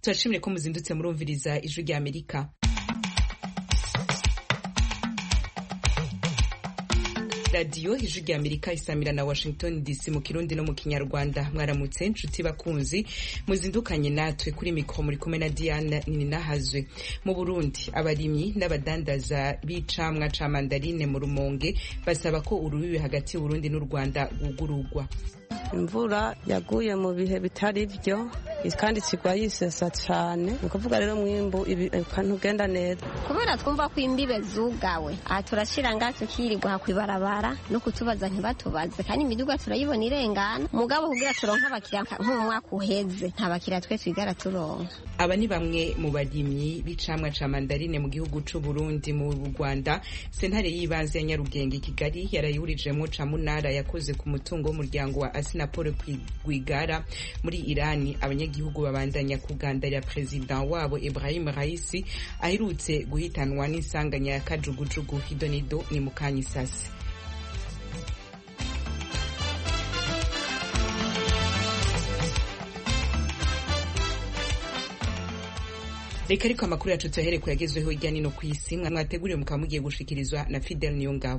turashimire ko muzindutse murumviriza ijwi rya Amerika. Radio ijwi rya Amerika isamira na Washington DC mu Kirundi no mu Kinyarwanda. Mwaramutse inshuti bakunzi muzindukanye natwe kuri mikro muri kumwe na Diane Ninahazwe. Mu Burundi abarimyi n'abadandaza b'icamwa ca mandarine mu Rumonge basaba ko urubibi hagati y'u Burundi n'u Rwanda gugurugwa. Imvura yaguye mu bihe bitari byo kandi kigwa yisesa cyane, ni kuvuga rero mwimbu ntugenda neza kubera twumva ko imbibe zugawe. Aha turashira ngaho tukirirwa hakwibarabara no kutubaza ntibatubaze, kandi imiduga turayibona irengana, mugabo kugira turonka abakiriya nko mu mwaka uheze nta bakiriya twe twigara turonka. Aba ni bamwe mu barimyi b'icamwa ca mandarine mu gihugu c'u Burundi. Mu Rwanda sentare y'ibanze ya Nyarugenge Kigali yarayurijemo Camunara yakoze ku mutungo w'umuryango wa Asinapol Rwigara muri Irani. Abanyagihugu babandanya kugandarira president wabo Ibrahim Raisi aherutse guhitanwa n'insanganya ya kajugujugu. Hidonido ni Mukanyisasi. Reka ariko amakuru yacu tuyahere ko yagezweho hirya no ku isi mwateguriwe mukaba mugiye gushikirizwa na Fidel Niyongabo.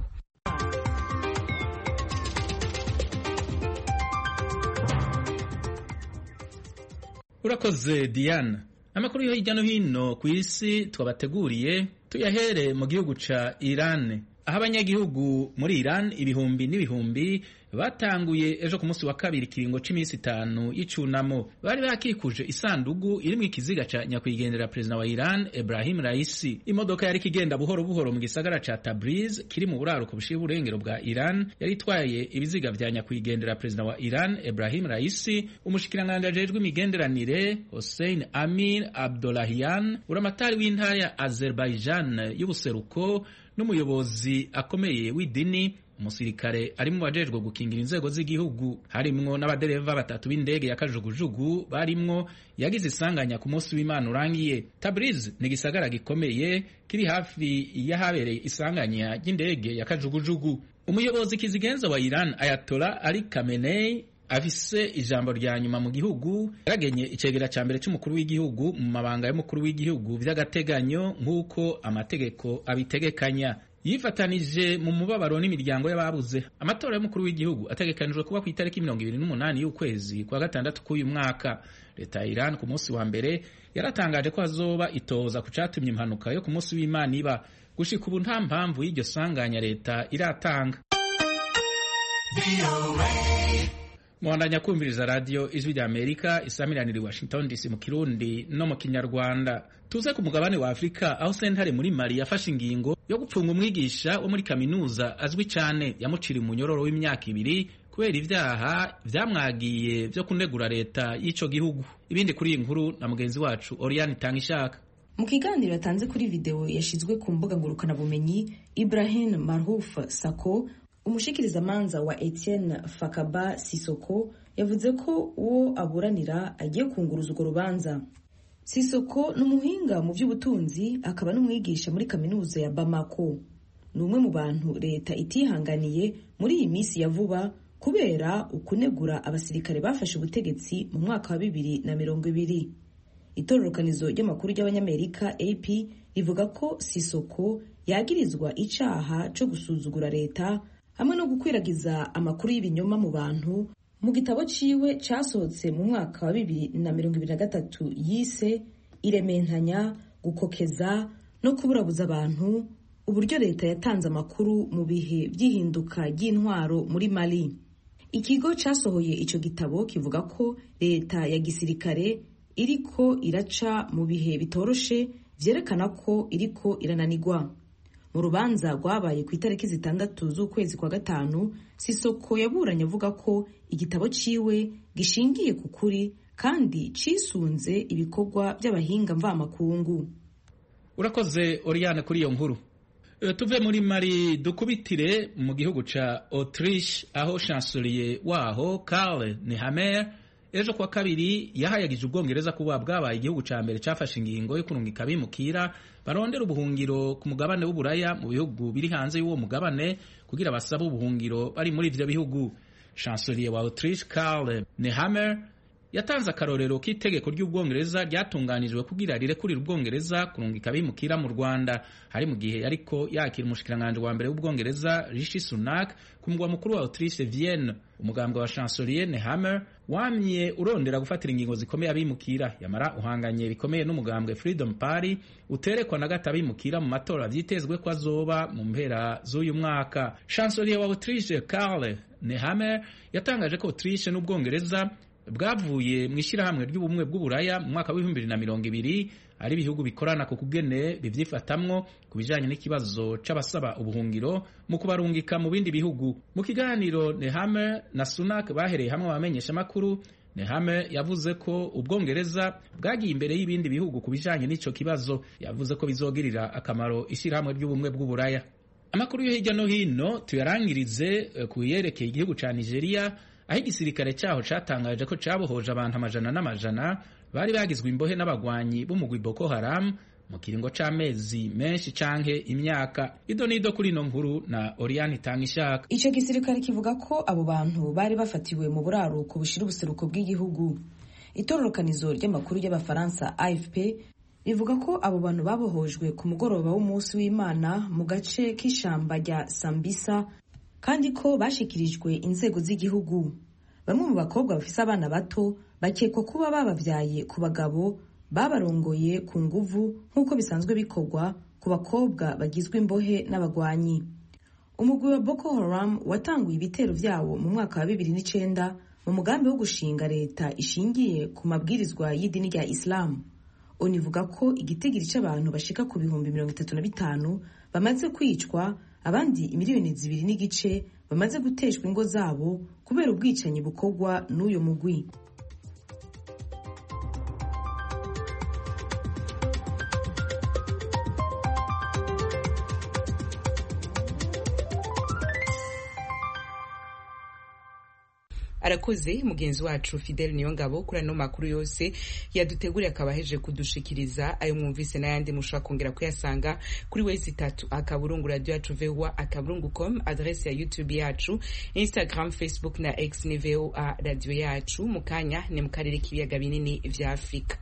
Urakoze Diane. Amakuru yo hirya no hino ku isi twabateguriye tuyahere mu gihugu ca Iran. Aho abanyagihugu muri Iran ibihumbi n'ibihumbi batanguye ejo ku munsi wa kabiri kiringo c'imisi 5 y'icunamo. Bari bakikuje isandugu iri mu ikiziga ca nyakwigendera president wa Iran Ibrahim Raisi. Imodoka yari kigenda buhoro buhoro mu gisagara ca Tabriz kiri mu buraruko bushiye uburengero bwa Iran, yari itwaye ibiziga vya nyakwigendera president wa Iran Ibrahim Raisi. Umushikiranganje ajejwe imigenderanire Hossein Amir Abdollahian, uramatari w'intara ya Azerbaijan y'ubuseruko n'umuyobozi akomeye w'idini, umusirikare ari mu bajejwe gukingira inzego z'igihugu, harimwo n'abadereva batatu b'indege ya kajugujugu barimwo yagize isanganya ku munsi w'Imana urangiye. Tabriz ni gisagara gikomeye kiri hafi y'ahabereye isanganya ry'indege ya kajugujugu. Umuyobozi kizigenza wa Iran Ayatollah Ali Khamenei afise ijambo rya nyuma mu gihugu, yaragenye icegera ca mbere c'umukuru w'igihugu mu mabanga y'umukuru w'igihugu vy'agateganyo nk'uko amategeko abitegekanya. Yifatanije mu mubabaro n'imiryango y'ababuze. Amatora y'umukuru w'igihugu ategekanijwe kuba ku itariki 28 y'ukwezi kwa gatandatu k'uyu mwaka. Leta ya Iran ku munsi wa mbere yaratangaje ko hazoba itoza ku catumye impanuka yo ku munsi w'Imana iba. Gushika ubu nta mpamvu y'iryo sanganya leta iratanga. Mwandanya kumviriza radio ijwi rya Amerika isamiranira Washington DC mu Kirundi no mu Kinyarwanda. Tuze ku mugabane wa Afrika aho sentare muri Mali yafashe ingingo yo gupfunga umwigisha wo muri kaminuza azwi cyane yamucira umunyororo w'imyaka 2 kubera ivyaha vyamwagiye vyo kunegura leta y'ico gihugu. Ibindi kuri iyi nkuru na mugenzi wacu Oriane Tangishaka. Mu kiganiro yatanze kuri video yashizwe ku mbuga ngurukana bumenyi, Ibrahim Marhouf Sako, umushikirizamanza wa Etienne Fakaba Sisoko, yavuze ko uwo aburanira agiye kunguruza urwo rubanza. Sisoko n'umuhinga mu by'ubutunzi akaba n'umwigisha muri kaminuza ya Bamako. Ni umwe mu bantu leta itihanganiye muri iyi minsi ya vuba kubera ukunegura abasirikare bafashe ubutegetsi mu mwaka wa 2020. Itororokanizo ry'amakuru y'abanyamerika AP rivuga ko Sisoko yagirizwa icaha co gusuzugura leta hamwe no gukwiragiza amakuru y'ibinyoma mu bantu. Mu gitabo ciwe casohotse mu mwaka wa 2023 yise Irementanya, gukokeza no kuburabuza abantu, uburyo leta yatanze amakuru mu bihe by'ihinduka ry'intwaro muri Mali. Ikigo casohoye ico gitabo kivuga ko leta ya gisirikare iriko iraca mu bihe bitoroshe vyerekana ko iriko irananigwa. Mu rubanza rwabaye ku itariki 6 z'ukwezi kwa gatanu, Sisoko yaburanye avuga ko igitabo ciwe gishingiye ku kuri kandi cisunze ibikorwa by'abahinga mvamakungu. Urakoze Oriane kuri iyo nkuru. Tuve muri Mali dukubitire mu gihugu ca Autriche aho chancelier waho Karl Nehammer ejo kwa kabiri yahayagije Ubwongereza kuba bwabaye igihugu ca mbere cafashe ingingo yo kurungika abimukira barondera ubuhungiro ku mugabane w'Uburaya mu bihugu biri hanze y'uwo mugabane kugira basabe ubuhungiro bari muri ivyo bihugu. Chancelier wa Autriche Karl Nehammer yatanze akarorero k'itegeko ry'ubwongereza ryatunganijwe kugira rirekurira ubwongereza kurungika abimukira mu Rwanda. Hari mu gihe ariko yakira umushikiranganji wa mbere w'ubwongereza Rishi Sunak ku mugwa mukuru wa Autriche Vienne. Umugambwe wa Chancelier Nehammer wamye urondera gufatira ingingo zikomeye abimukira, yamara uhanganye bikomeye n'umugambwe Freedom Party uterekwa na gata abimukira mu matora vyitezwe ko azoba mu mpera z'uyu mwaka. Chancelier wa Autriche Karl Nehammer yatangaje ko Autriche n'ubwongereza bwavuye mu ishyirahamwe ry'ubumwe bw'uburaya mu mwaka w'2020 ari ibihugu bikorana ku kugene bivyifatamwo ku bijanye n'ikibazo c'abasaba ubuhungiro mu kubarungika mu bindi bihugu. Mu kiganiro Nehammer na Sunak bahereye hamwe bamenyesha makuru, Nehammer yavuze ko ubwongereza bwagiye imbere y'ibindi bihugu ku bijanye n'ico kibazo. Yavuze ko bizogirira akamaro ishyirahamwe ry'ubumwe bw'uburaya. Amakuru yo hirya no hino tuyarangirize ku yerekeye igihugu ca Nigeria, aho igisirikare cyaho catangaje ko cabohoje abantu amajana n'amajana bari bagizwe imbohe n'abagwanyi b'umugwi Boko Haram mu kiringo c'amezi menshi canke imyaka. Ido nido kuri ino nkuru na Oriane Tangishaka. Ico gisirikare kivuga ko abo bantu bari bafatiwe mu buraruko bushira ubuseruko bw'igihugu. Itororokanizo ry'amakuru y'Abafaransa AFP rivuga ko abo bantu babohojwe ku mugoroba w'umunsi w'Imana mu gace k'ishamba rya Sambisa, kandi ko bashikirijwe inzego z'igihugu. Bamwe mu bakobwa bafise abana bato bakekwa kuba babavyaye ku bagabo babarongoye ku nguvu nk'uko bisanzwe bikorwa ku bakobwa bagizwe imbohe n'abagwanyi. Umugwi wa Boko Haram watanguye ibitero vyawo mu mwaka wa 2009 mu mugambi wo gushinga leta ishingiye ku mabwirizwa y'idini rya Islam. Univuga ko igitigiri c'abantu bashika ku bihumbi 35 bamaze kwicwa, abandi miliyoni 2.5 bamaze guteshwa ingo zabo kubera ubwicanyi bukorwa n'uyo mugwi. Arakoze mugenzi wacu Fidel Niyongabo kuri ano makuru yose yaduteguriye, akabaheje kudushikiriza. Ayo mwumvise n'ayandi mushobora kongera kuyasanga kuri website akaburungu radio yacu voa.com, adresse ya YouTube yacu, Instagram, Facebook na X ni VOA radio yacu. Mukanya ni mu karere k'ibiyaga binini vya Afrika.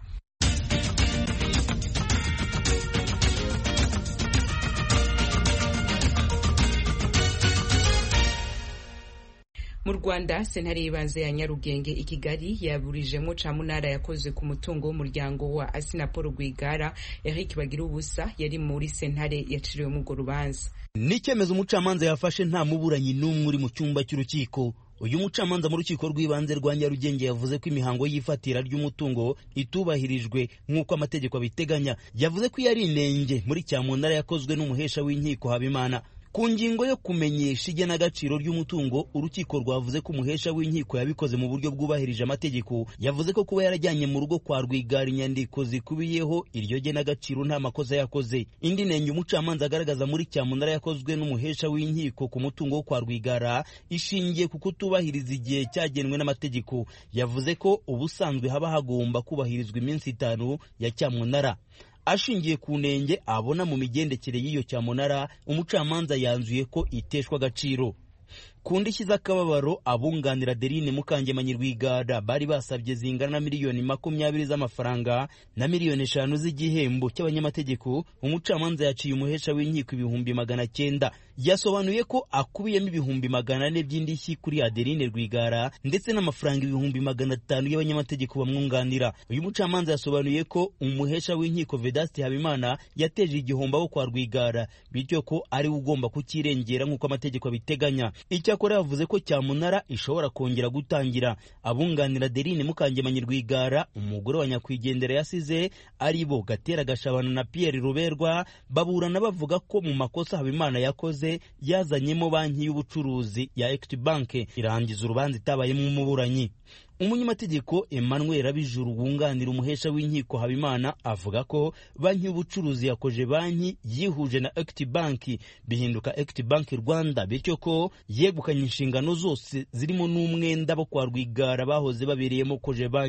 Mu Rwanda, sentare y'ibanze ya Nyarugenge i Kigali yaburijemo camunara yakoze ku mutungo w'umuryango wa Assinapol Rwigara. Eric Bagirubusa yari muri sentare yaciriwe mu go rubanza. Ni icyemezo umucamanza yafashe nta muburanyi n'umwe uri mu cyumba cy'urukiko. Uyu mucamanza mu rukiko rw'ibanze rwa Nyarugenge yavuze ko imihango y'ifatira ry'umutungo itubahirijwe nk'uko amategeko abiteganya. Yavuze ko yari inenge muri cyamunara yakozwe n'umuhesha w'inkiko Habimana. Ku ngingo yo kumenyesha igenagaciro ry'umutungo, urukiko rwavuze ko umuhesha w'inkiko yabikoze mu buryo bwubahirije amategeko. Yavuze ko kuba yarajyanye mu rugo kwa Rwigara inyandiko zikubiyeho iryo genagaciro nta makosa yakoze. Indi nenge umucamanza agaragaza muri cyamunara yakozwe n'umuhesha w'inkiko ku mutungo wo kwa Rwigara ishingiye ku kutubahiriza igihe cyagenwe n'amategeko. Yavuze ko ubusanzwe haba hagomba kubahirizwa iminsi 5 ya cyamunara. Ashingiye ku nenge abona mu migendekere y'iyo cyamunara, umucamanza yanzuye ko iteshwa agaciro. Ku ndishyi z'akababaro, abunganira Adeline Mukangemanyi Rwigara bari basabye zingana na miliyoni 20 z'amafaranga na miliyoni 5 z'igihembo cy'abanyamategeko. Umucamanza yaciye umuhesha w'inkiko 900,000. Yasobanuye ko akubiyemo 400,000 by'indishyi kuri Adeline Rwigara ndetse n'amafaranga 500,000 y'abanyamategeko bamwunganira. Uyu mucamanza yasobanuye ko umuhesha w'inkiko Vedaste Habimana yateje igihombo abo kwa Rwigara, bityo ko ari ugomba kukirengera nk'uko amategeko abiteganya. Icyakora yavuze ko cyamunara ishobora kongera gutangira. Abunganira Adeline Mukangemanyi Rwigara, umugore wa nyakwigendera yasize, ari bo Gatera Gashabana na Pierre Ruberwa, baburana bavuga ko mu makosa Habimana yakoze yazanyemo banki y'ubucuruzi ya Equity Bank irangiza urubanza itabayemo umuburanyi. Umunyamategeko Emmanuel Abijuru wunganira umuhesha w'inkiko Habimana avuga ko banki y'ubucuruzi yakoje banki yihuje na Equity Bank bihinduka Equity Bank Rwanda, bityo ko yegukanye inshingano zose zirimo n'umwenda bo kwa Rwigara bahoze babereyemo koje banki.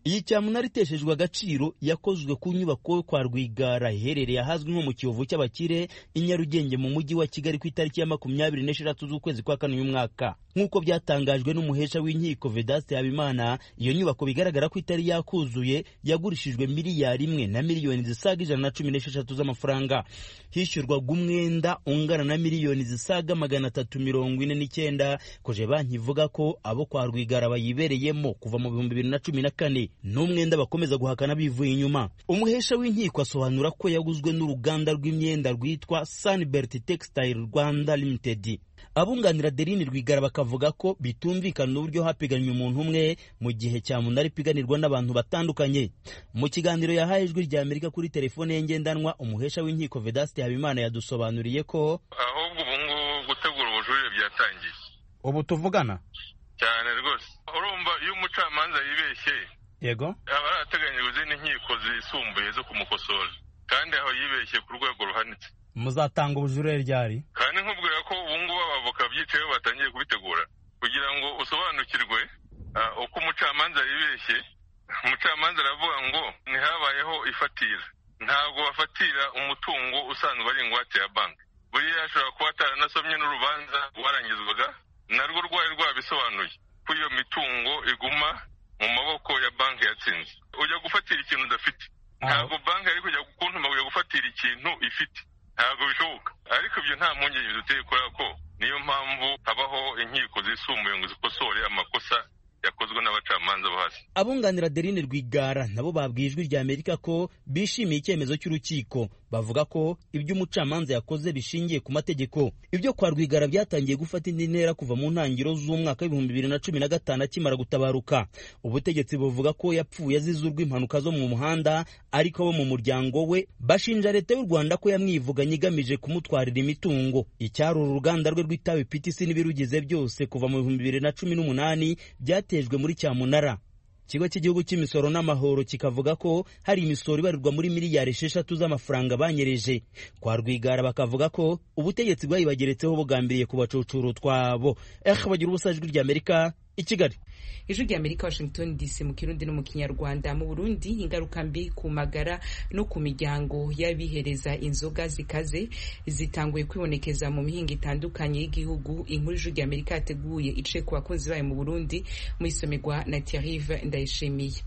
Iyi cyamunara iteshejwe agaciro yakozwe ku nyubako yo kwa Rwigara iherereye ahazwi nko mu Kiyovu cy'Abakire i Nyarugenge mu mujyi wa Kigali ku itariki ya 26 z'ukwezi kwa kane uyu mwaka. Nk'uko byatangajwe n'umuhesha w'inkiko Vedaste Habimana, iyo nyubako bigaragara ko itari yakuzuye yagurishijwe miliyari 1 na miliyoni zisaga 116 z'amafaranga. Hishyurwaga umwenda ungana na miliyoni zisaga 349 koje banki ivuga ko abo kwa Rwigara bayibereyemo kuva mu 2014 n'umwenda bakomeza guhakana bivuye inyuma. Umuhesha w'inkiko asobanura ko yaguzwe n'uruganda rw'imyenda rwitwa Sunbelt Textile Rwanda Limited. Abunganira Adeline Rwigara bakavuga ko bitumvikana uburyo hapiganywe umuntu umwe mu gihe cyamunara ipiganirwa n'abantu batandukanye. Mu kiganiro yahaye Ijwi rya Amerika kuri telefone ye ngendanwa, umuhesha w'inkiko Vedaste Habimana yadusobanuriye ko ahubwo ubungu gutegura ubujurire byatangiye. Ubu tuvugana cyane rwose. Urumva iyo umucamanza yibeshye, yego, aba arateganyijwe n'inkiko zisumbuye zo kumukosora, kandi aho yibeshye ku rwego ruhanitse. Muzatanga ubujurire ryari? Kandi nkubwira ko ubungu abavoka byicaye batangiye kubitegura kugira ngo usobanukirwe uko umucamanza yibeshye. Umucamanza aravuga ngo ntihabayeho ifatira, ntabwo bafatira umutungo usanzwe ari ingwate ya banki. Buriya ashobora kuba ataranasomye n'urubanza rwarangizwaga narwo rwari rwabisobanuye ko iyo mitungo iguma mu maboko ya banki yatsinze. Ujya gufatira ikintu udafite, ntabwo banki ari kujya kuntuma kujya gufatira ikintu ifite, ntabwo bishoboka. Ariko ibyo nta mpungenge duteye kubera ko niyo mpamvu habaho inkiko zisumbuye ngo zikosore amakosa yakozwe n'abacamanza bo hasi. Abunganira Adeline Rwigara nabo babwiye Ijwi rya Amerika ko bishimiye icyemezo cy'urukiko. Bavuga ko ibyo umucamanza yakoze bishingiye ku mategeko. Ibyo kwa Rwigara byatangiye gufata indi ntera kuva mu ntangiriro z'umwaka wa 2015 akimara gutabaruka. Ubutegetsi buvuga ko yapfuye azize urw'impanuka zo mu muhanda, ariko bo mu muryango we bashinja leta y'u Rwanda ko yamwivuganye igamije kumutwarira imitungo. Icyari uruganda rwe rw'itabi PTC n'ibirugize byose kuva mu 2018 byatejwe muri cyamunara. Ikigo cy'igihugu cy'imisoro n'amahoro kikavuga ko hari imisoro ibarirwa muri miliyari 6 z'amafaranga banyereje. Kwa Rwigara bakavuga ko ubutegetsi bwayibageretseho bugambiriye kubacucuru twabo. Bagira ubusajwi ry'Amerika i Kigali. Ijwi rya Amerika, Washington DC, mu Kirundi no mu Kinyarwanda. Mu Burundi ingaruka mbi ku magara no ku miryango y'abihereza inzoga zikaze zitanguye kwibonekeza mu mihinga itandukanye y'igihugu. Inkuru Ijwi rya Amerika yateguye ice ku bakunzi bayo mu Burundi, mu isomerwa na Thierry Ndayishimiye.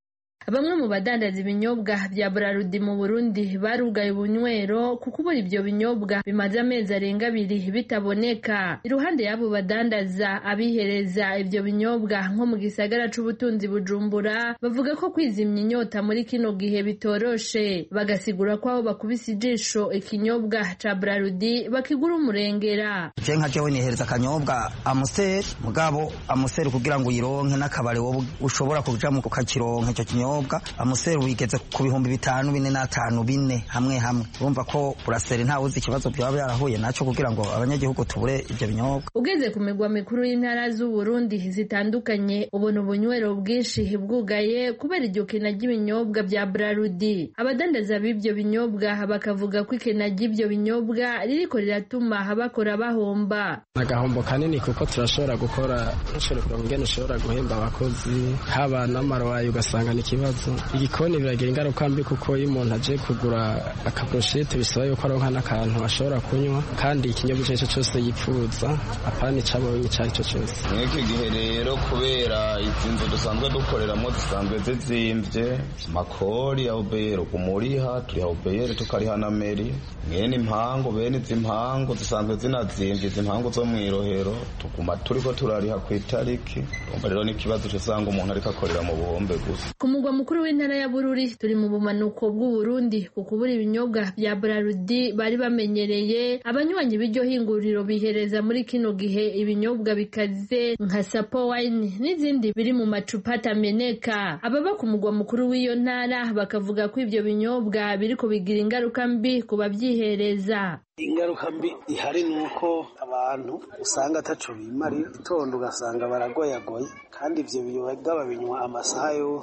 Bamwe mu badandaza ibinyobwa bya Braludi mu Burundi barugaye ubunywero kuko ubura ibyo binyobwa bimaze amezi arenga 2 bitaboneka. Iruhande y'abo badandaza abihereza ibyo binyobwa nko mu gisagara c'ubutunzi Bujumbura bavuga ko kwizimya inyota muri kino gihe bitoroshe, bagasigura ko aho bakubise ijisho ikinyobwa ca Braludi bakigura umurengera. Je nka jewe nihereza akanyobwa Amstel, mugabo Amstel kugira ngo uyironke n'akabare wowe ushobora kuja mu kukakironka icyo kinyobwa Amstel wigeze ku 5,000 4 na 5 4 hamwe urumva ko Brasserie nta uzi ikibazo byaba byarahuye naco kugira ngo abanyagihugu tubure ibyo binyobwa. Ugeze ku migwa mikuru y'intara z'u Burundi zitandukanye ubona ubunywero bwinshi bwugaye kubera iryo kena ry'ibinyobwa bya Braludi. Abadandaza b'ibyo binyobwa bakavuga ko ikena ry'ibyo binyobwa ririko riratuma bakora bahomba. Agahombo kanini kuko turashobora gukora ngene ushobora guhemba abakozi haba n'amarwayi ugasanga ni kibazo. Igikoni biragira ingaruka mbi kuko iyo umuntu aje kugura akaproshete bisaba yuko aronka n'akantu ashobora kunywa kandi ikinyobwa cyose yipfuza apana icabonye cyari cyo cyose. Mw'iki gihe rero kubera izinzo dusanzwe dukoreramo zisanzwe zizimvye makori ya ubero kumuriha turi ubero tukariha na meri mwene impango bene zimpango zisanzwe zinazimvye zimpango zo mwirohero tukuma turiko turariha ku itariki. Rero ni kibazo cyosanga umuntu ariko akorera mu buhombe gusa. Ku mugwa mukuru w'intara ya Bururi turi mu bumanuko bw'u Burundi kukubura ibinyobwa bya Braludi bari bamenyereye. Abanywanyi b'iryo hinguriro bihereza muri kino gihe ibinyobwa bikaze nka Sapo wine n'izindi biri mu macupa atameneka. Ababa ku mugwa mukuru w'iyo ntara bakavuga ko ibyo binyobwa biriko bigira ingaruka mbi ku babyihereza. Ingaruka mbi ihari nuko abantu usanga ataco bimari itondo ugasanga baragoyagoye kandi ivyo biyoga babinywa amasaha yose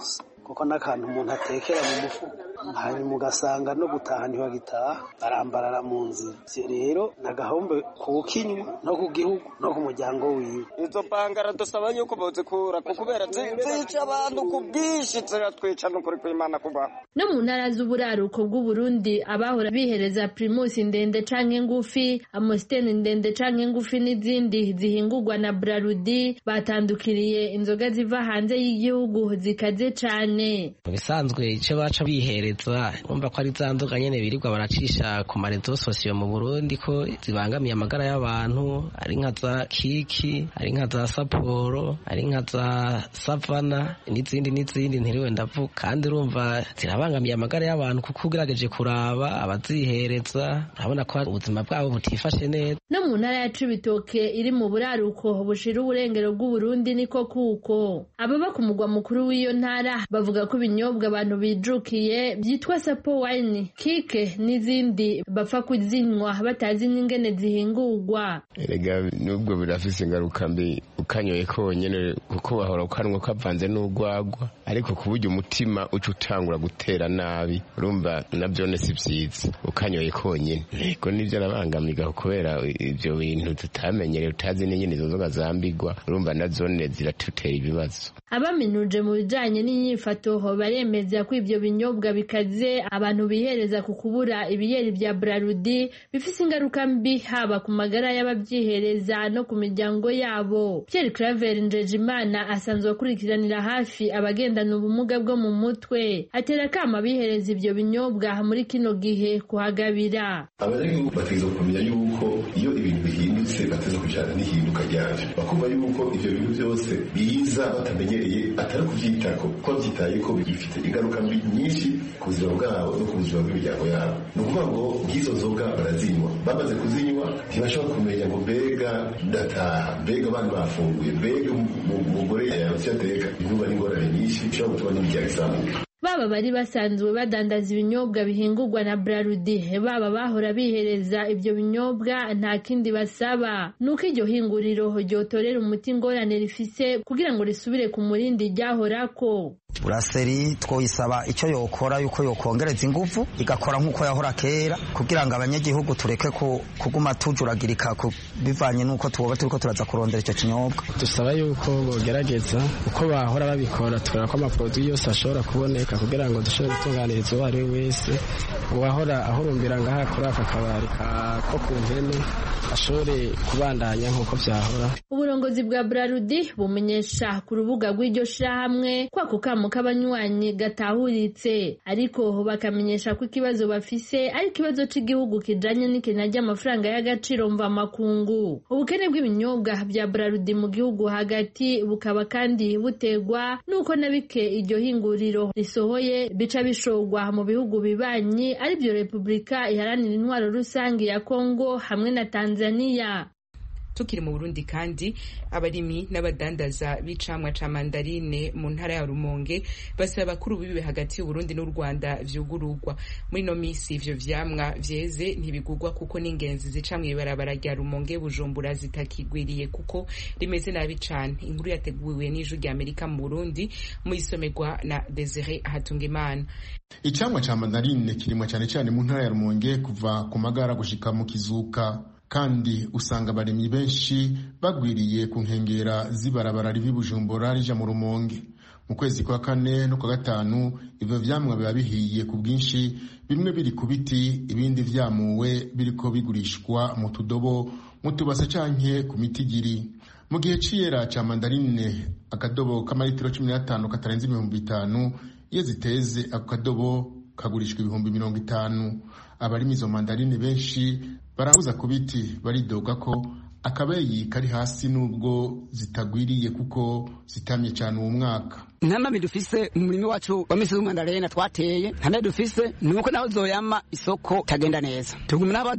kuko n'akantu umuntu atekera mu mufuka hanyuma ugasanga no gutaha ntibagitaha barambarara mu nzira. Rero nagahombe kukinywa no ku gihugu no ku muryango wiwe. Izo bangara dusaba yuko bozikura kubera zica abantu ku bwinshi ziratwica no kuri kw'Imana kubaho. No mu ntara z'uburaruko bw'Uburundi abahora bihereza Primus ndende canke ngufi, Amstel ndende canke ngufi n'izindi zihingurwa na Brarudi batandukiriye inzoga ziva hanze y'igihugu zikaze cane. Bisanzwe ico baca bihereza umva ko ari za nzoga nyene birirwa baracisha ku marezo sosiyo mu Burundi ko zibangamiye amagara y'abantu, ari nka za Kiki, ari nka za Sapporo, ari nka za Savana n'izindi ntiriwe ndavuga, kandi urumva zirabangamiye amagara y'abantu kuko ugerageje kuraba abazihereza urabona ko ubuzima bwabo butifashe neza. No mu ntara ya Cibitoke iri mu buraruko bushira uburengero bw'Uburundi niko kuko ababa ku mugwa mukuru w'iyo ntara bavuga ko ibinyobwa abantu bijukiye byitwa Sapo wine, Kike n'izindi bapfa kuzinywa batazi n'ingene zihingurwa. Erega nubwo birafise ingaruka mbi ukanyoye konyene kuko bahora ukanwa kavanze n'ugwagwa, ariko kuburyo umutima uca utangura gutera nabi urumva navyo si vyiza ukanyoye konyene. Ego nivyo arabangamiga kubera ivyo bintu tutamenyereye utazi n'ingene izo nzoga zambigwa urumva nazone ziratutera ibibazo. Abaminuje mu bijanye n'inyifato baremeza ko ivyo binyobwa bikaze abantu bihereza ku kubura ibiyeri vya Brarudi bifise ingaruka mbi haba ku magara y'abavyihereza no ku miryango yabo. Pierre Claver Njejimana asanzwe akurikiranira hafi abagendana ubumuga bwo mu mutwe, atera kama bihereza ivyo binyobwa muri kino gihe kuhagabira. Abanyagihugu bategerezwa kumenya yuko iyo ibintu bihindutse bategerezwa kujana n'ihinduka ryavyo, bakumva yuko ivyo bintu vyose biza batamenyereye atari kuvyitako ko vyitaye ko bigifite ingaruka mbi nyinshi ku buzima bwabo no ku buzima bw'imiryango yabo. Ni ukuvuga ngo nk'izo nzoga barazinywa, bamaze kuzinywa ntibashobora kumenya ngo mbega ndataha, mbega abana bafunguye, mbega umugore yaramutse ateka, inkuba n'ingorane nyinshi bishobora gutuma n'imiryango izamuka. Baba bari basanzwe badandaza ibinyobwa bihingurwa na Brarudi, baba bahora bihereza ivyo binyobwa nta kindi basaba nuko iryo hinguriro ryotorera umuti ingorane rifise kugira ngo risubire ku murindi ryahorako. Buraseri twoyisaba ico yokora yuko yokongereza ingufu igakora nkuko yahora kera kugira ngo abanyagihugu tureke kuguma tujuragirika bivanye nuko tuba turiko turaza kurondera ico kinyobwa. Dusaba yuko bogerageza uko bahora babikora tukora ko amaproduit yose ashobora kuboneka kugira ngo dushobore gutunganiriza uwo ari we wese uwahora ahurumbira ngaha kuri aka kabari ko ku mpene ashobore kubandanya nkuko vyahora. Uburongozi bwa Brarudi bumenyesha ku rubuga rw'iryo shirahamwe ko ako kamo k'abanywanyi gatahuritse, ariko bakamenyesha ko ikibazo bafise ari ikibazo c'igihugu kijanye n'ikena ry'amafaranga y'agaciro mva makungu. Ubukene bw'ibinyobwa vya Brarudi mu gihugu hagati bukaba kandi butegwa nuko nabike iryo hinguriro risohoye bica bishogwa mu bihugu bibanyi arivyo Republika Iharanira Intwaro Rusangi ya Kongo hamwe na Tanzania. Tukiri mu Burundi kandi abarimi n'abadandaza b'icamwa ca mandarine mu ntara ya Rumonge basaba bakuru bibe hagati y'u Burundi n'u Rwanda vyugururwa. Muri no misi ivyo vyamwa vyeze ntibigurwa kuko n'ingenzi zica mw'ibarabara rya Rumonge Bujumbura zitakigwiriye kuko rimeze nabi cane. Inkuru yateguwe n'Ijwi rya Amerika mu Burundi mu isomerwa na Desire Hatungimana. Icamwa ca mandarine kirimwa cane cane mu ntara ya Rumonge kuva ku Magara gushika mu Kizuka, kandi usanga abarimyi benshi bagwiriye ku nkengera z'ibarabara rivi Bujumbura rija mu Rumonge. Mu kwezi kwa kane no kwa gatanu ivyo vyamwa biba bihiye ku bwinshi, bimwe biri ku biti ibindi vyamuwe biriko bigurishwa mu tudobo mu tubasa canke ku mitigiri. Mu gihe c'iyera ca mandarine akadobo k'amaritiro 15 katarenze 5,000, iyo ziteze ako kadobo kagurishwa 50,000. Abarimi izo mandarine benshi barabuza ku biti baridoga ko akabeyi kari hasi nubwo zitagwiriye kuko zitamye cyane uwo mwaka. Ntamabi dufise umurimi wacu wa misi w'umandarena twateye, ntamabi dufise nuko naho zoyama isoko tagenda neza. Tugumina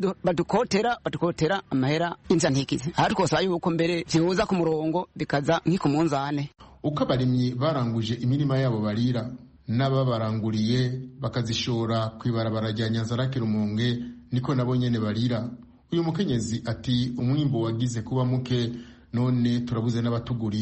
badukotera amahera inza ntikize. Aha twosaba yuko mbere vyihuza ku murongo bikaza nk'ikumunzane. Uko abarimyi baranguje imirima yabo barira, n'ababaranguriye bakazishora kwibarabara rya Nyanzarake Rumonge niko nabo nyene barira. Uyu mukenyezi ati umwimbo wagize kuba muke none turabuze n'abatugurira.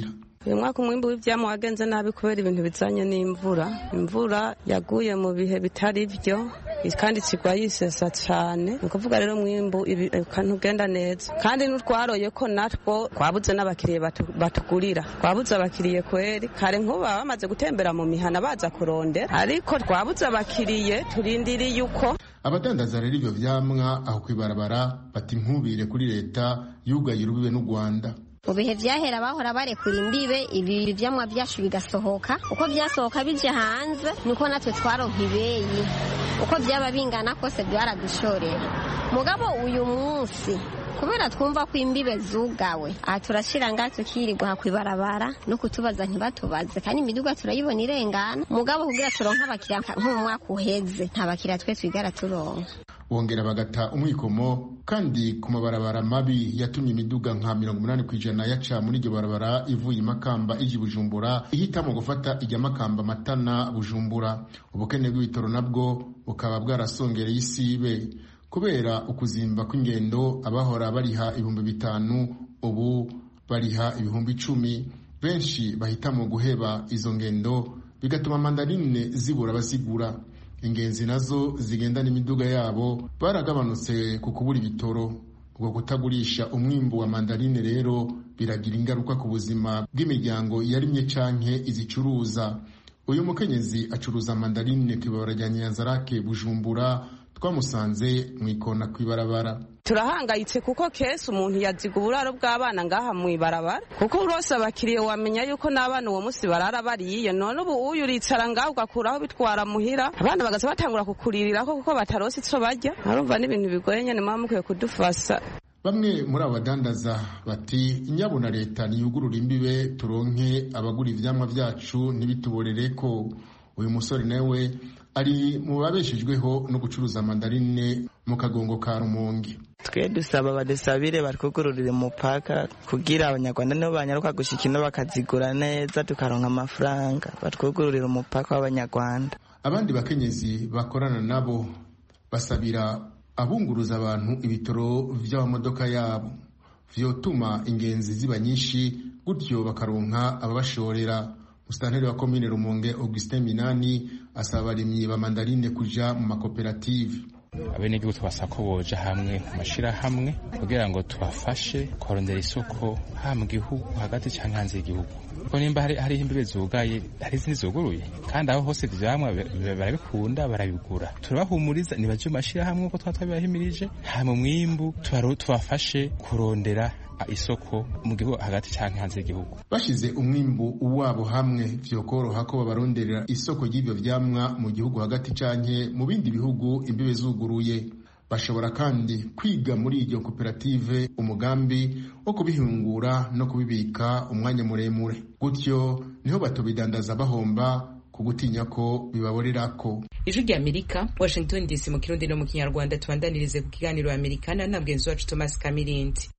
uyu mwaka umwimbu w'ivyamwa wagenze nabi kubera ibintu bizanye n'imvura. Imvura yaguye mu bihe bitari vyo kandi kigwa yisesa cane, ni ukuvuga rero umwimbu ntugenda neza, kandi n'utwaroye ko natwo twabuze n'abakiriye batugurira, twabuze abakiriye kweri. Kare nkuba bamaze gutembera mu mihana baza kurondera, ariko twabuze abakiriye, turindiriye uko. Abadandaza rero ivyo vyamwa aho kwibarabara bati nkubire kuri leta yugaye urubibe n'u Rwanda. Mu bihe vyahera bahora barekura imbibe, ibi vyamwa vyacu bigasohoka, uko vyasohoka bije hanze niko natwe twaronka ibeyi, uko vyaba bingana kose byaradushorera. Mugabo uyu munsi kubera twumva ko imbibe zugawe, turashira ngato kirirwa kwibarabara no kutubaza ntibatubaze, kandi imiduga turayibona irengana. Mugabo kugira turonka abakiriya nk'umwaka uheze nta bakiriya twe twigara turonka. Bongera bagata umwikomo kandi ku mabarabara mabi yatumye imiduga nka 80% yaca muri iryo barabara ivuye Makamba iji Bujumbura ihitamo gufata ijya Makamba Matana Bujumbura. Ubukene bw'ibitoro nabwo bukaba bwarasongereye isibe kubera ukuzimba kw'ingendo. Abahora bariha 5,000 ubu bariha 10,000. Benshi bahitamo guheba izo ngendo, bigatuma mandarine zibura basigura. Ingenzi nazo zigenda n'imiduga yabo baragabanutse ku kubura ibitoro. Ubwo kutagurisha umwimbu wa mandarine rero biragira ingaruka ku buzima bw'imiryango yarimye canke izicuruza. Uyu mukenyezi acuruza mandarine kw'ibarabara rya Nyanzarake Bujumbura, twamusanze mwikona kwibarabara. Turahangayitse kuko kese umuntu yaziga uburaro bw'abana ngaha mwibarabara, kuko urose abakiriye wamenya yuko n'abana uwo musi barara bariye. None ubu uyu uricara ngaho ugakuraho bitwara muhira, abana bagaza batangura kukuririraho kuko batarose ico barya. Arumva n'ibintu bigoye nyene, mama mukwiye kudufasha. Bamwe muri abo badandaza bati inyabuna leta niyugurura imbibe turonke abagura ivyamwa vyacu ntibituborere ko. Uyu musore nawe ari mu babeshejweho no gucuruza mandarine mu kagongo ka Rumonge. Twe dusaba badusabire barikugururira umupaka kugira abanyarwanda nibo banyaruka gushika ino bakazigura neza tukaronka amafaranga, barikugururira umupaka w'abanyarwanda. Abandi bakenyezi bakorana nabo basabira abunguruza abantu ibitoro vy'amamodoka yabo vyotuma ingenzi ziba nyinshi, gutyo bakaronka ababashorera. Musitanteri wa komine Rumonge Augustin Minani asaba abarimyi ba mandarine kuja mu makoperative. Abenegihugu twasaba ko boja hamwe mashira hamwe kugira ngo tubafashe kurondera isoko ha mu gihugu hagati canke hanze y'igihugu. Ko nimba hari imbibe zugaye, hari izindi zuguruye, kandi aho hose vyamwa barabikunda barabigura. Turabahumuriza nibaje mashira hamwe ko twatabibahimirije, ha mu mwimbu tubafashe kurondera isoko mu gihugu hagati canke hanze y'igihugu. Bashize umwimbu wabo hamwe vyokoroha ko babaronderera isoko y'ibyo vyamwa mu gihugu hagati canke mu bindi bihugu imbibe zuguruye. Bashobora kandi kwiga muri iryo koperative umugambi wo kubihingura no kubibika umwanya muremure, gutyo niho batobidandaza bahomba kugutinya ko bibaborerako. Ijwi rya Amerika, Washington DC mu Kirundi no mu Kinyarwanda. Tubandanirize ku kiganiro Amerikana na mgenzi wacu Thomas Kamirindi.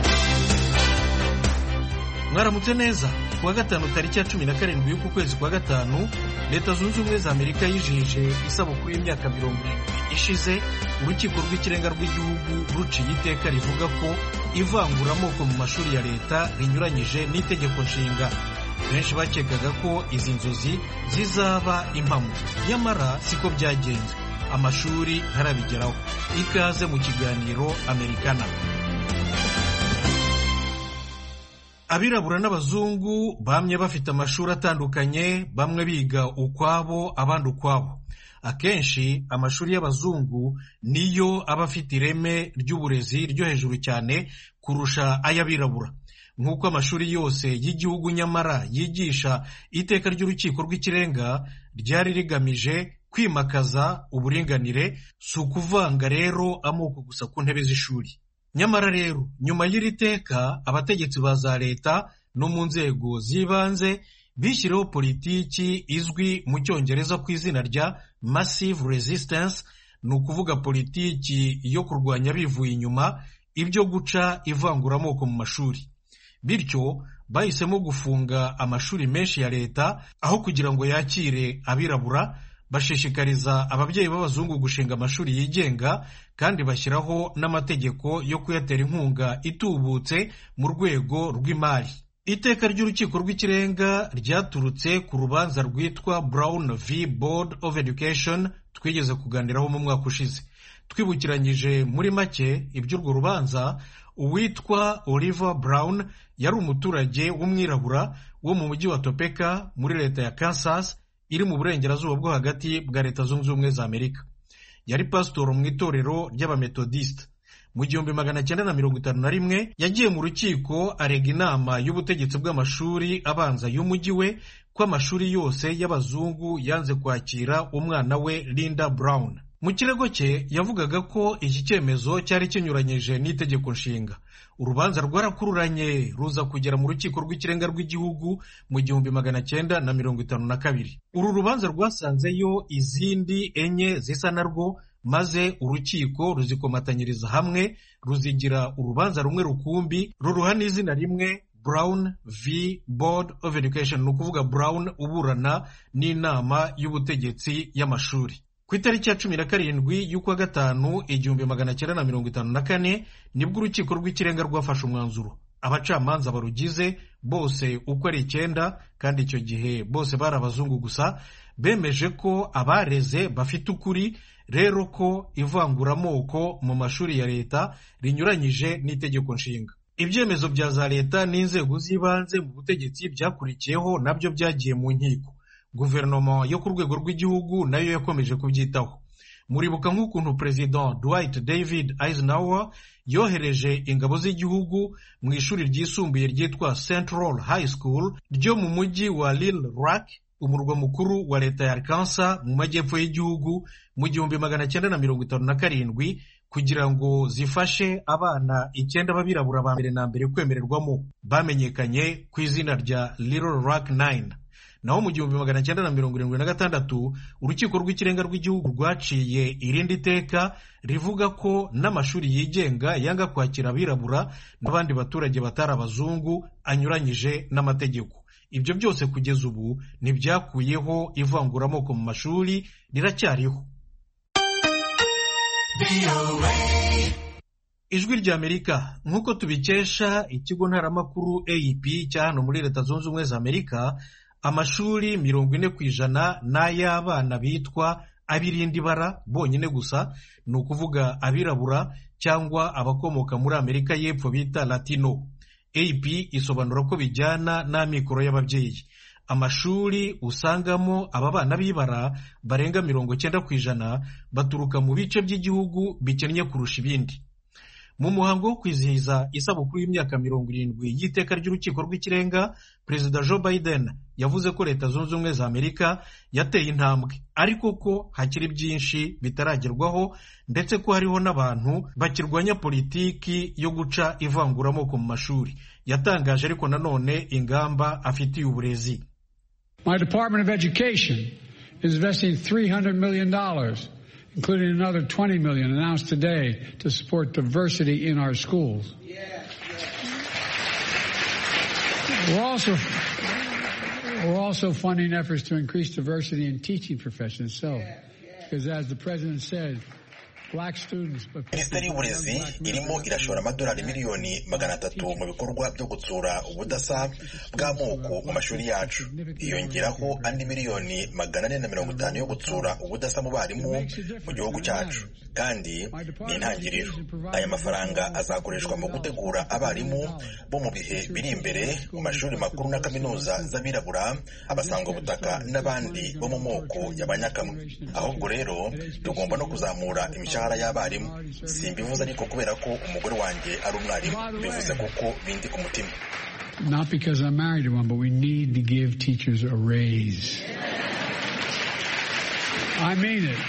Mwaramutse neza. Kuwa gatanu tariki ya 17 y'uku kwezi kwa gatanu, Leta Zunze Ubumwe za Amerika yijije isabukuru y'imyaka 70 ishize urukiko rw'ikirenga rw'igihugu ruciye iteka rivuga ko ivanguramoko mu mashuri ya leta rinyuranyije n'itegeko nshinga. Benshi bakekaga ko izi nzozi zizaba impamo, nyamara siko byagenze. Amashuri ntarabigeraho. Ikaze mu kiganiro Amerikana. Abirabura n'abazungu bamye bafite amashuri atandukanye, bamwe biga ukwabo abandi ukwabo. Akenshi amashuri y'abazungu niyo aba afite ireme ry'uburezi ryo hejuru cyane kurusha ay'abirabura. Nk'uko amashuri yose y'igihugu nyamara yigisha iteka ry'urukiko rw'ikirenga ryari rigamije kwimakaza uburinganire, si ukuvanga rero amoko gusa ku ntebe z'ishuri. Nyamara rero nyuma y'iri teka abategetsi ba za leta no mu nzego z'ibanze bishyiriyeho politiki izwi mu Cyongereza ku izina rya massive resistance, ni ukuvuga politiki yo kurwanya bivuye inyuma ibyo guca ivanguramoko mu mashuri. Bityo bahisemo gufunga amashuri menshi ya leta aho kugira ngo yakire abirabura. Bashishikariza ababyeyi b'abazungu gushinga amashuri yigenga, kandi bashyiraho n'amategeko yo kuyatera inkunga itubutse mu rwego rw'imari. Iteka ry'urukiko rw'ikirenga ryaturutse ku rubanza rwitwa Brown v Board of Education twigeze kuganiraho mu mwaka ushize. Twibukiranyije muri make iby'urwo rubanza, uwitwa Oliver Brown yari umuturage w'umwirabura wo mu mujyi wa Topeka muri leta ya Kansas iri mu burengerazuba bwo hagati bwa Leta Zunze Ubumwe za Amerika. Yari pasitoro mu itorero ry'abametodiste. Mu 1951 yagiye mu rukiko arega inama y'ubutegetsi bw'amashuri abanza y'umujyi we ko amashuri yose y'abazungu yanze kwakira umwana we Linda Brown. Mu kirego cye yavugaga ko iki cyemezo cyari kinyuranyije n'itegeko nshinga. Urubanza rwarakururanye ruza kugera mu rukiko rw'ikirenga rw'igihugu mu 1952. Uru rubanza rwasanzeyo izindi enye zisa narwo, maze urukiko ruzikomatanyiriza hamwe ruzigira urubanza rumwe rukumbi ruruha n'izina rimwe, Brown v Board of Education, ni ukuvuga Brown uburana n'inama y'ubutegetsi y'amashuri. Ku itariki ya 17 y'ukwa gatanu 1954 nibwo urukiko rw'ikirenga rwafashe umwanzuro. Abacamanza barugize bose uko ari 9, kandi icyo gihe bose bari abazungu gusa, bemeje ko abareze bafite ukuri, rero ko ivanguramoko mu mashuri ya leta rinyuranyije n'itegeko nshinga. Ibyemezo bya za leta n'inzego z'ibanze mu butegetsi byakurikiyeho nabyo byagiye mu nkiko. Guverinoma yo ku rwego rw'igihugu nayo yakomeje kubyitaho. Muribuka nk'ukuntu President Dwight David Eisenhower yohereje ingabo z'igihugu mu ishuri ryisumbuye ryitwa Central High School ryo mu mujyi wa Little Rock, umurwa mukuru wa leta ya Arkansas mu majyepfo y'igihugu mu 1957, kugira ngo zifashe abana 9 b'abirabura ba mbere na mbere kwemererwamo, bamenyekanye ku izina rya Little Rock 9. Naho mu 1976 urukiko rw'ikirenga rw'igihugu rwaciye irindi teka rivuga ko n'amashuri yigenga yanga kwakira abirabura n'abandi baturage batari abazungu anyuranyije n'amategeko. Ibyo byose kugeza ubu ntibyakuyeho ivanguramoko mu mashuri, riracyariho. Ijwi ry'Amerika, nk'uko tubikesha ikigo ntaramakuru AP cya hano muri Leta Zunze Ubumwe za Amerika, amashuri 40% n'ay'abana bitwa abirindi bara bonyine gusa, ni ukuvuga abirabura cyangwa abakomoka muri Amerika y'Epfo bita Latino. AP isobanura ko bijyana n'amikoro y'ababyeyi. Amashuri usangamo aba bana b'ibara barenga 90% baturuka mu bice by'igihugu bikennye kurusha ibindi. Mu muhango wo kwizihiza isabukuru y'imyaka 70 y'iteka ry'urukiko rw'ikirenga, Perezida Joe Biden yavuze ko Leta Zunze Ubumwe za Amerika yateye intambwe, ariko ko hakiri byinshi bitaragerwaho, ndetse ko hariho n'abantu bakirwanya politiki yo guca ivanguramoko mu mashuri. Yatangaje ariko nanone ingamba afitiye uburezi. My Department of Education is investing $300 million, including another $20 million announced today to support diversity in our schools. We're also funding efforts to increase diversity in teaching professions. Because as the President said, Minisiteri y'uburezi irimo irashora amadolari miliyoni 300 mu bikorwa byo gutsura ubudasa bw'amoko mu mashuri yacu. Hiyongeraho andi miliyoni 450 yo gutsura ubudasa mu barimu mu gihugu cyacu, kandi ni intangiriro. Aya mafaranga azakoreshwa mu gutegura abarimu bo mu bihe biri imbere mu mashuri makuru na kaminuza z'abirabura, abasangwabutaka n'abandi bo mu moko y'abanyakamwe. Ahubwo rero tugomba no kuzamura imishahara y'abarimu. Simbivuze ariko kubera ko umugore wanjye ari umwarimu, bivuze kuko bindi ku mutima. Not because I'm married to one, but we need to give teachers a raise. I mean it.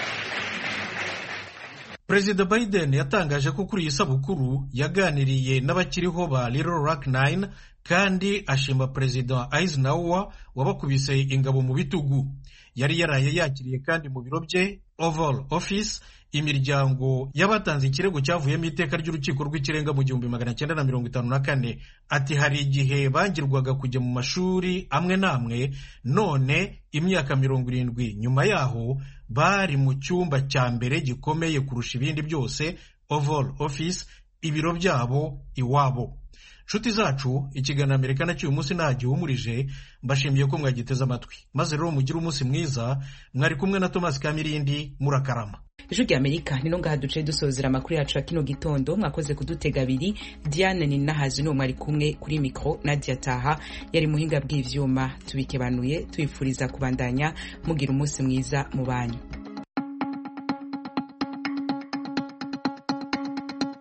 Perezida Biden yatangaje ko kuri iyi sabukuru yaganiriye n'abakiriho ba Little Rock 9, kandi ashima Perezida Eisenhower wabakubise ingabo mu bitugu. Yari yaraye yakiriye kandi mu biro bye Oval Office imiryango y'abatanze ikirego cyavuyemo iteka ry'urukiko rw'ikirenga mu 1954. Ati hari igihe bangirwaga kujya mu mashuri amwe n'amwe, none imyaka 70 nyuma yaho bari mu cyumba cya mbere gikomeye kurusha ibindi byose, Oval Office, ibiro byabo iwabo. Nshuti zacu, ikiganiro Amerika cy'uyu munsi ntagihumurije, mbashimiye ko mwagiteze amatwi. Maze rero mugire umunsi mwiza, mwari kumwe na Thomas Kamirindi, murakarama. Ijwi rya Amerika ni ngaha duce dusozera amakuru yacu ya kino gitondo. Mwakoze kudutega abiri. Diane Ninahazi no mwari kumwe kuri mikro. Nadia Taha yari muhinga bw'ivyuma. Tubikebanuye tubifuriza kubandanya mugira umunsi mwiza mu banyu.